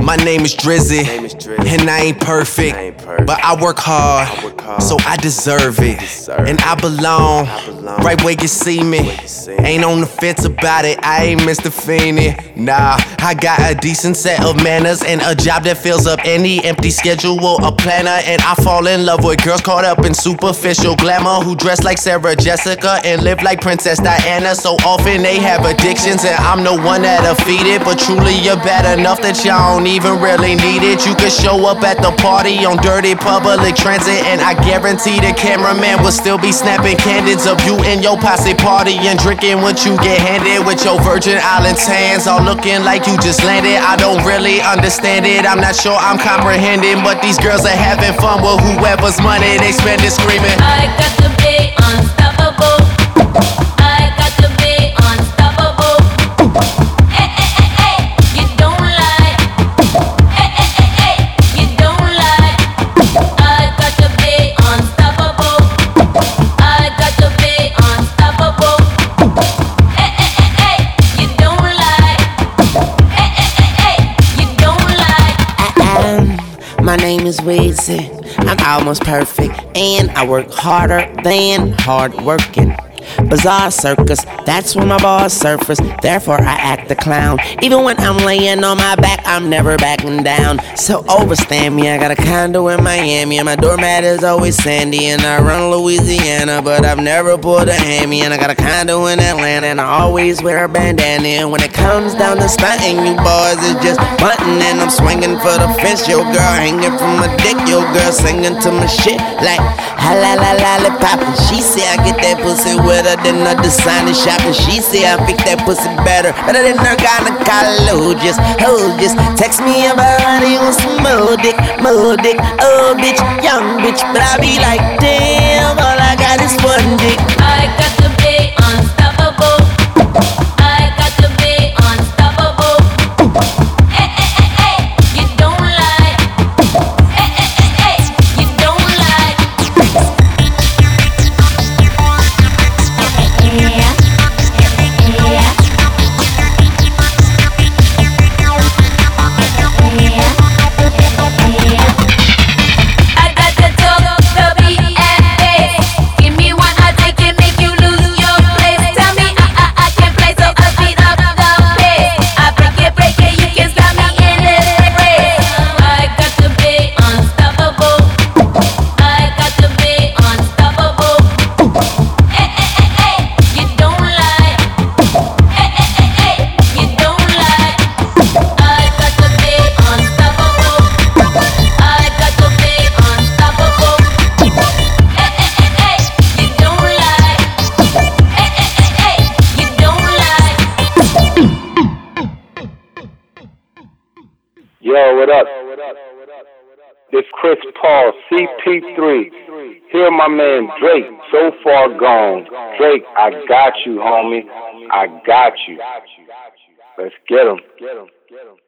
My name is Drizzy, and I ain't perfect, but I work hard, so I deserve it. And I belong right where you see me. Ain't on the fence about it, I ain't Mr. Feeney. Nah, I got a decent set of manners and a job that fills up any empty schedule, a planner. And I fall in love with girls caught up in superficial glamour, who dress like Sarah Jessica and live like Princess Diana. So often they have addictions, and I'm the one that'll feed it. But truly you're bad enough that y'all don't even really need it. You could show up at the party on dirty public transit, and I guarantee the cameraman will still be snapping candids of you and your posse party and drinking what you get handed, with your Virgin Islands hands all looking like you just landed. I don't really understand it, I'm not sure I'm comprehending, but these girls are having fun with whoever's money they spend it screaming. I got to be unstoppable. I got to be unstoppable. Hey, hey, hey, hey, you don't lie. Hey, hey, hey, hey, you don't lie. I got to be unstoppable. I got to be unstoppable. Hey, hey, hey, hey, you don't lie. Hey, hey, hey, hey, you don't lie. My name is Weezy. I'm almost perfect, and I work harder than hard working. Bizarre circus, that's when my balls surface. Therefore I act the clown. Even when I'm laying on my back, I'm never backing down. So overstand me, I got a condo in Miami, and my doormat is always sandy. And I run Louisiana, but I've never pulled a hammy. And I got a condo in Atlanta, and I always wear a bandana. And when it comes down to stunting, you boys is just bunting. And I'm swinging for the fence, your girl hanging from my dick. Your girl singing to my shit like ha la la lollipop. And she say I get that pussy wetter than a designer shop. And she say I pick that pussy better than her gynecologist. Oh, just text me about how you want some more dick, oh bitch, young bitch. But I be like, damn, all I got is one dick. I got to be unstoppable. I got to be unstoppable. Hey, hey, hey, hey, you don't lie. Hey, hey, hey, hey, you don't lie. I got the talk, the beat and bass. Give me one, I take it, make you lose your place. Tell me I can play, so I speed up the pace. I break it, you can stop me in this race. I got to be unstoppable. I got to be unstoppable. Hey, hey, hey, hey, you don't lie. Hey, hey, hey, hey, you don't lie. I got to be unstoppable. I got to be unstoppable. Hey, hey, hey, hey, you don't lie. Hey, hey, hey, hey, you don't lie. Yo, what up? This Chris Paul, CP3. Here my man Drake, So Far Gone. Drake, I got you, homie. I got you. Let's get him.